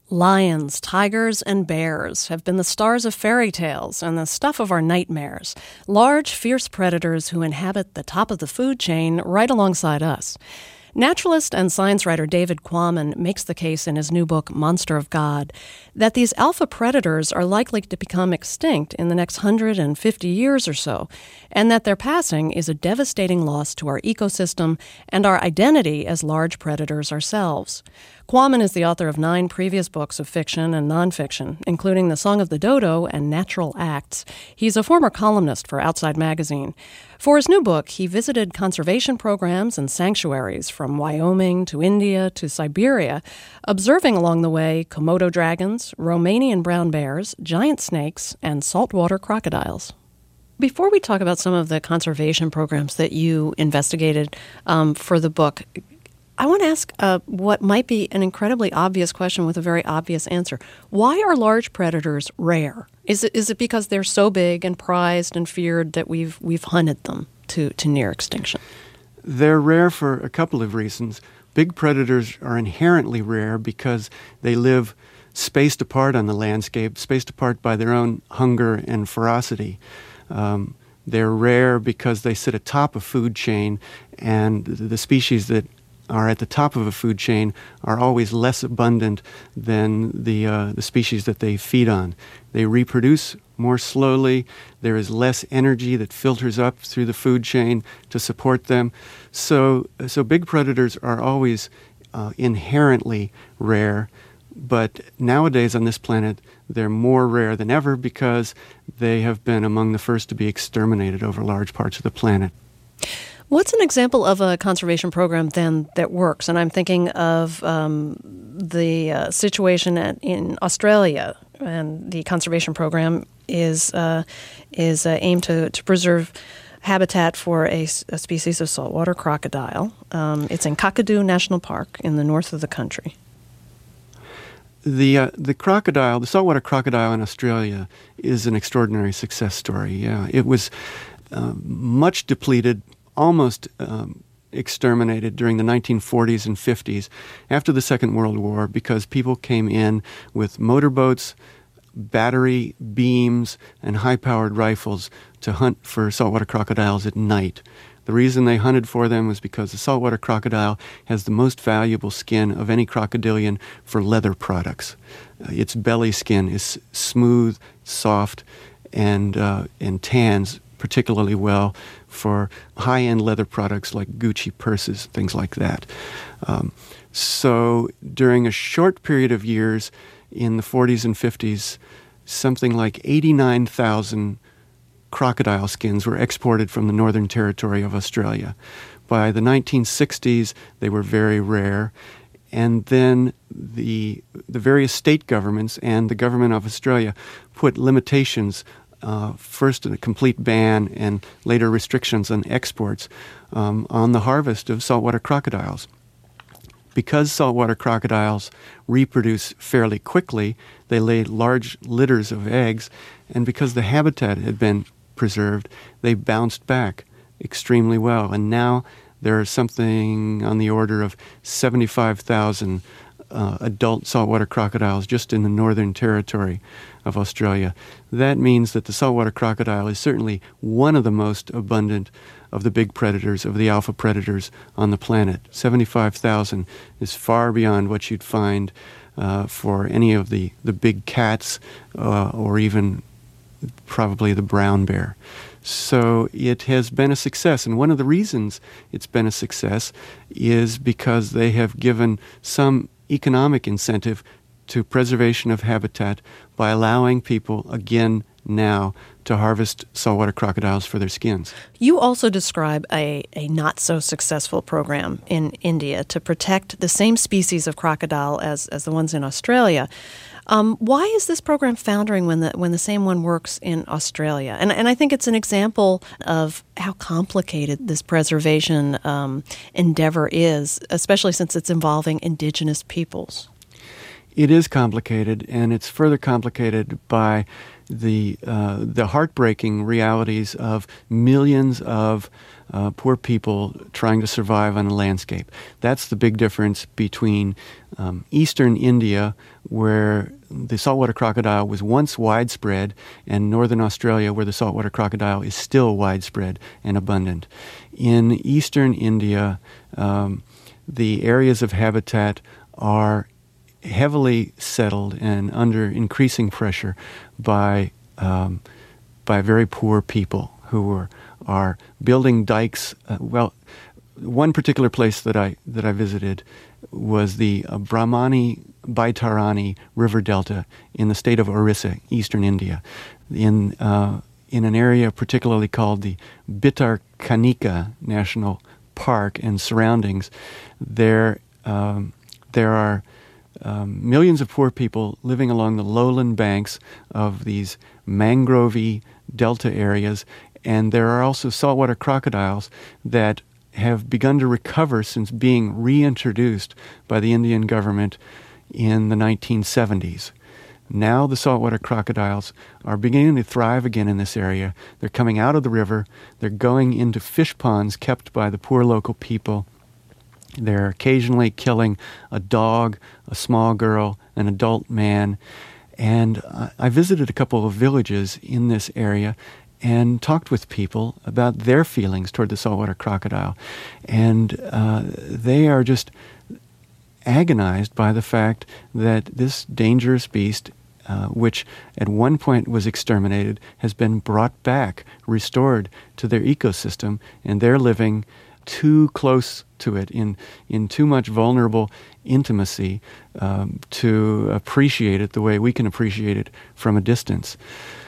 Lions, tigers, and bears have been the stars of fairy tales and the stuff of our nightmares. Large, fierce predators who inhabit the top of the food chain right alongside us. Naturalist and science writer David Quammen makes the case in his new book, Monster of God, that these alpha predators are likely to become extinct in the next 150 years or so, and that their passing is a devastating loss to our ecosystem and our identity as large predators ourselves. Quammen is the author of 9 previous books of fiction and nonfiction, including The Song of the Dodo and Natural Acts. He's a former columnist for Outside Magazine. For his new book, he visited conservation programs and sanctuaries from Wyoming to India to Siberia, observing along the way Komodo dragons, Romanian brown bears, giant snakes, and saltwater crocodiles. Before we talk about some of the conservation programs that you investigated for the book, I want to ask what might be an incredibly obvious question with a very obvious answer. Why are large predators rare? Is it because they're so big and prized and feared that we've hunted them to near extinction? They're rare for a couple of reasons. Big predators are inherently rare because they live spaced apart on the landscape, spaced apart by their own hunger and ferocity. They're rare because they sit atop a food chain, and the species that are at the top of a food chain are always less abundant than the species that they feed on. They reproduce more slowly. There is less energy that filters up through the food chain to support them. So big predators are always inherently rare. But nowadays on this planet, they're more rare than ever because they have been among the first to be exterminated over large parts of the planet. What's an example of a conservation program, then, that works? And I'm thinking of the situation in Australia, and the conservation program is aimed to preserve habitat for a species of saltwater crocodile. It's in Kakadu National Park in the north of the country. The crocodile, the saltwater crocodile in Australia, is an extraordinary success story. Yeah, it was much depleted, almost exterminated during the 1940s and 50s after the Second World War because people came in with motorboats, battery beams, and high-powered rifles to hunt for saltwater crocodiles at night. The reason they hunted for them was because the saltwater crocodile has the most valuable skin of any crocodilian for leather products. Its belly skin is smooth, soft, and tans particularly well for high-end leather products like Gucci purses, things like that. So during a short period of years in the 40s and 50s, something like 89,000 crocodile skins were exported from the Northern Territory of Australia. By the 1960s, they were very rare. And then the various state governments and the government of Australia put limitations, first a complete ban and later restrictions on exports on the harvest of saltwater crocodiles. Because saltwater crocodiles reproduce fairly quickly, they lay large litters of eggs, and because the habitat had been preserved, they bounced back extremely well. And now there are something on the order of 75,000 adult saltwater crocodiles just in the Northern Territory of Australia. That means that the saltwater crocodile is certainly one of the most abundant of the big predators, of the alpha predators on the planet. 75,000 is far beyond what you'd find for any of the big cats or even probably the brown bear. So it has been a success, and one of the reasons it's been a success is because they have given some economic incentive to preservation of habitat by allowing people, again now, to harvest saltwater crocodiles for their skins. You also describe a not-so-successful program in India to protect the same species of crocodile as the ones in Australia. Why is this program foundering when the same one works in Australia? And I think it's an example of how complicated this preservation endeavor is, especially since it's involving indigenous peoples. It is complicated, and it's further complicated by the heartbreaking realities of millions of poor people trying to survive on a landscape. That's the big difference between eastern India, where the saltwater crocodile was once widespread, and northern Australia, where the saltwater crocodile is still widespread and abundant. In eastern India, the areas of habitat are heavily settled and under increasing pressure by very poor people who are building dikes. One particular place that I visited was the Brahmani Baitarani River Delta in the state of Orissa, eastern India, in an area particularly called the Bhitarkanika National Park and surroundings. There are millions of poor people living along the lowland banks of these mangrovey delta areas, and there are also saltwater crocodiles that have begun to recover since being reintroduced by the Indian government in the 1970s. Now the saltwater crocodiles are beginning to thrive again in this area. They're coming out of the river. They're going into fish ponds kept by the poor local people. They're occasionally killing a dog, a small girl, an adult man. And I visited a couple of villages in this area and talked with people about their feelings toward the saltwater crocodile. And they are just agonized by the fact that this dangerous beast, which at one point was exterminated, has been brought back, restored to their ecosystem, and they're living too close to it in too much vulnerable intimacy to appreciate it the way we can appreciate it from a distance.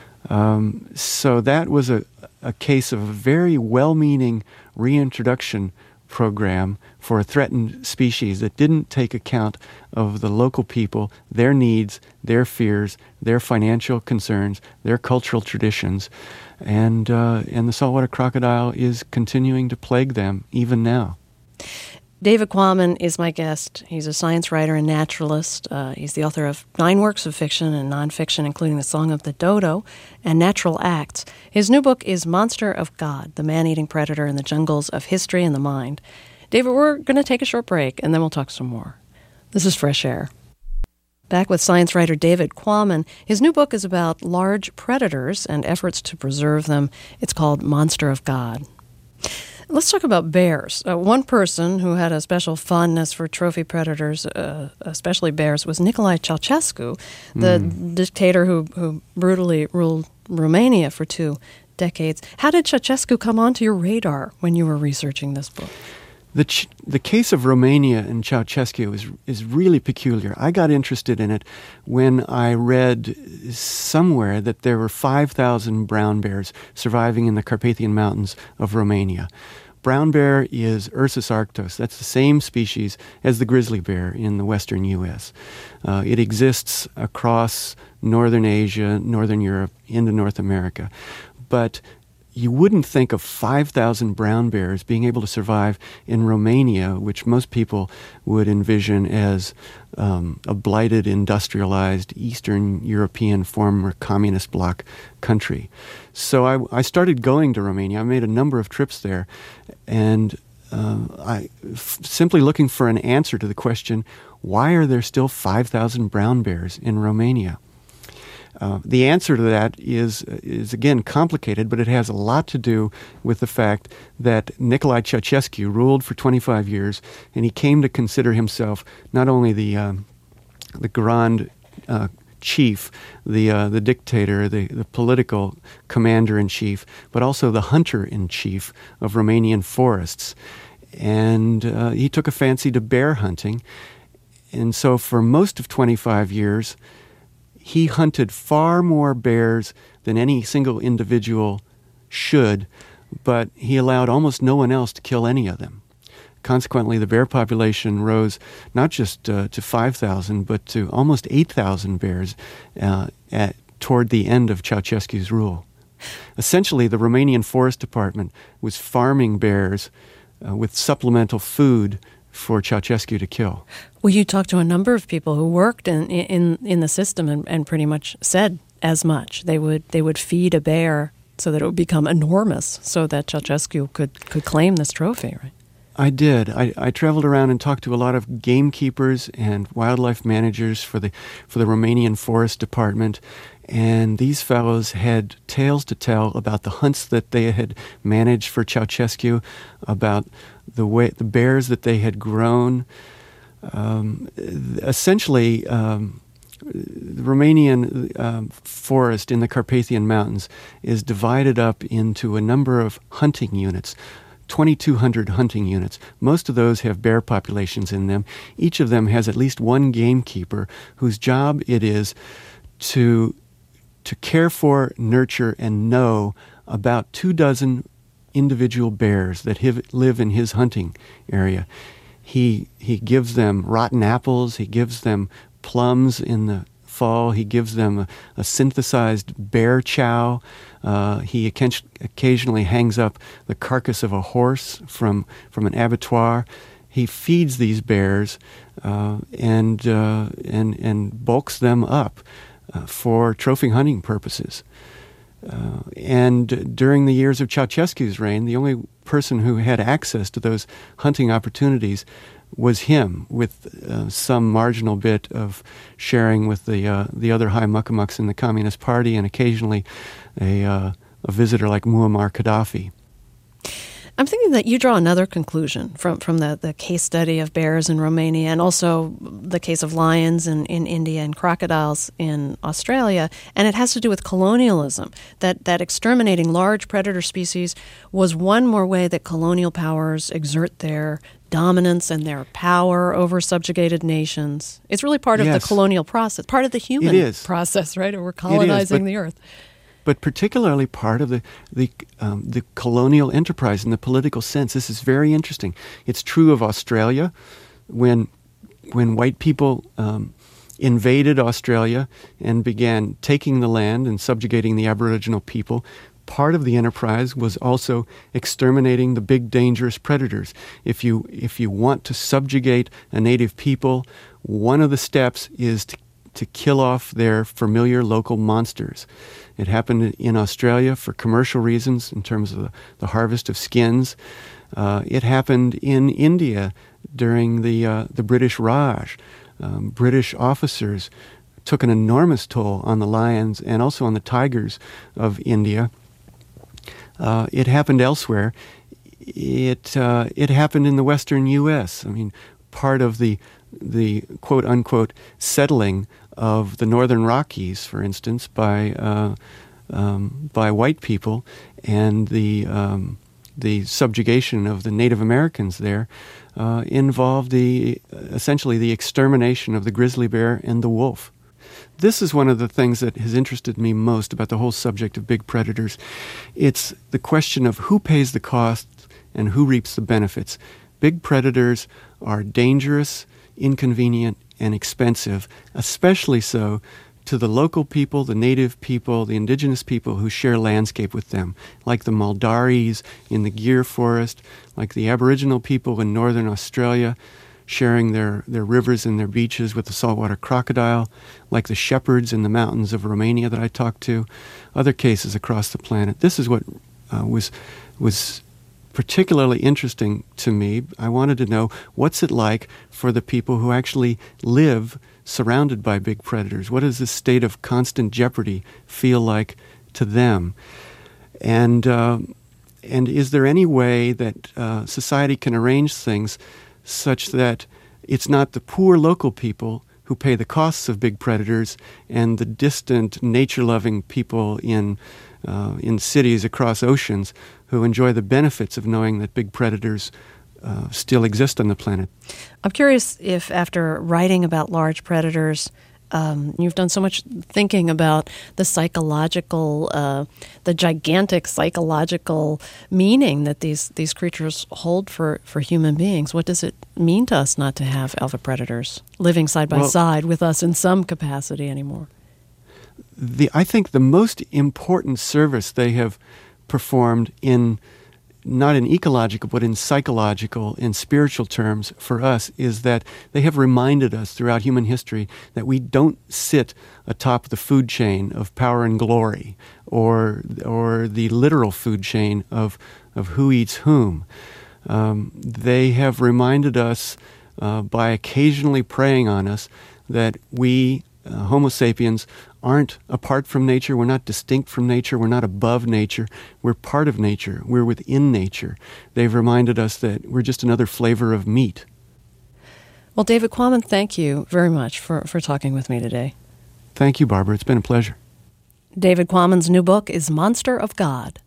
So that was a case of a very well-meaning reintroduction program for a threatened species that didn't take account of the local people, their needs, their fears, their financial concerns, their cultural traditions, and the saltwater crocodile is continuing to plague them even now. David Quammen is my guest. He's a science writer and naturalist. He's the author of 9 works of fiction and nonfiction, including The Song of the Dodo and Natural Acts. His new book is Monster of God, the Man-Eating Predator in the Jungles of History and the Mind. David, we're going to take a short break, and then we'll talk some more. This is Fresh Air. Back with science writer David Quammen. His new book is about large predators and efforts to preserve them. It's called Monster of God. Let's talk about bears. One person who had a special fondness for trophy predators, especially bears, was Nicolae Ceausescu, the dictator who brutally ruled Romania for 2 decades. How did Ceausescu come onto your radar when you were researching this book? The case of Romania and Ceausescu is really peculiar. I got interested in it when I read somewhere that there were 5,000 brown bears surviving in the Carpathian Mountains of Romania. Brown bear is Ursus arctos. That's the same species as the grizzly bear in the western U.S. It exists across northern Asia, northern Europe, into North America. But you wouldn't think of 5,000 brown bears being able to survive in Romania, which most people would envision as a blighted, industrialized, Eastern European former communist bloc country. So I started going to Romania. I made a number of trips there, and simply looking for an answer to the question, why are there still 5,000 brown bears in Romania? The answer to that is again complicated, but it has a lot to do with the fact that Nicolae Ceausescu ruled for 25 years, and he came to consider himself not only the grand chief, the dictator, the political commander-in-chief, but also the hunter-in-chief of Romanian forests. And he took a fancy to bear hunting, and so for most of 25 years, he hunted far more bears than any single individual should, but he allowed almost no one else to kill any of them. Consequently, the bear population rose not just to 5,000, but to almost 8,000 bears toward the end of Ceausescu's rule. Essentially, the Romanian Forest Department was farming bears with supplemental food for Ceausescu to kill. Well, you talked to a number of people who worked in the system and pretty much said as much. They would feed a bear so that it would become enormous, so that Ceausescu could claim this trophy, right? I did. I traveled around and talked to a lot of gamekeepers and wildlife managers for the Romanian Forest Department, and these fellows had tales to tell about the hunts that they had managed for Ceausescu, about the bears that they had grown. Essentially, the Romanian forest in the Carpathian Mountains is divided up into a number of hunting units. 2,200 hunting units. Most of those have bear populations in them. Each of them has at least one gamekeeper whose job it is to care for, nurture, and know about 24 individual bears that live in his hunting area. He gives them rotten apples. He gives them plums in the fall. He gives them a synthesized bear chow. He occasionally hangs up the carcass of a horse from an abattoir. He feeds these bears and bulks them up for trophy hunting purposes. And during the years of Ceausescu's reign, the only person who had access to those hunting opportunities was him, with some marginal bit of sharing with the other high muckamucks in the Communist Party, and occasionally a visitor like Muammar Gaddafi. I'm thinking that you draw another conclusion from the case study of bears in Romania, and also the case of lions in India and crocodiles in Australia, and it has to do with colonialism, that exterminating large predator species was one more way that colonial powers exert their dominance and their power over subjugated nations. It's really part of the colonial process, part of the human process, right? Or we're colonizing the earth. But particularly part of the colonial enterprise in the political sense. This is very interesting. It's true of Australia. When white people invaded Australia and began taking the land and subjugating the Aboriginal people, part of the enterprise was also exterminating the big dangerous predators. If you want to subjugate a native people, one of the steps is to kill off their familiar local monsters. It happened in Australia for commercial reasons in terms of the harvest of skins. It happened in India during the British Raj. British officers took an enormous toll on the lions and also on the tigers of India. It happened elsewhere. It happened in the western U.S. I mean, part of the quote-unquote settling of the Northern Rockies, for instance, by white people, and the subjugation of the Native Americans there involved essentially the extermination of the grizzly bear and the wolf. This is one of the things that has interested me most about the whole subject of big predators. It's the question of who pays the costs and who reaps the benefits. Big predators are dangerous, inconvenient, and expensive, especially so to the local people, the native people, the indigenous people who share landscape with them, like the Muldaris in the Gir Forest, like the Aboriginal people in northern Australia, sharing their rivers and their beaches with the saltwater crocodile, like the shepherds in the mountains of Romania that I talked to, other cases across the planet. This is what was particularly interesting to me. I wanted to know, what's it like for the people who actually live surrounded by big predators? What does this state of constant jeopardy feel like to them? And is there any way that society can arrange things such that it's not the poor local people who pay the costs of big predators and the distant nature-loving people in cities across oceans who enjoy the benefits of knowing that big predators still exist on the planet? I'm curious if, after writing about large predators, you've done so much thinking about the psychological, the gigantic psychological meaning that these creatures hold for human beings. What does it mean to us not to have alpha predators living side by side with us in some capacity anymore? I think the most important service they have performed in not in ecological, but in psychological and spiritual terms for us, is that they have reminded us throughout human history that we don't sit atop the food chain of power and glory, or the literal food chain of who eats whom. They have reminded us by occasionally preying on us that we, Homo sapiens, aren't apart from nature. We're not distinct from nature. We're not above nature. We're part of nature. We're within nature. They've reminded us that we're just another flavor of meat. Well, David Quammen, thank you very much for talking with me today. Thank you, Barbara. It's been a pleasure. David Quammen's new book is Monster of God.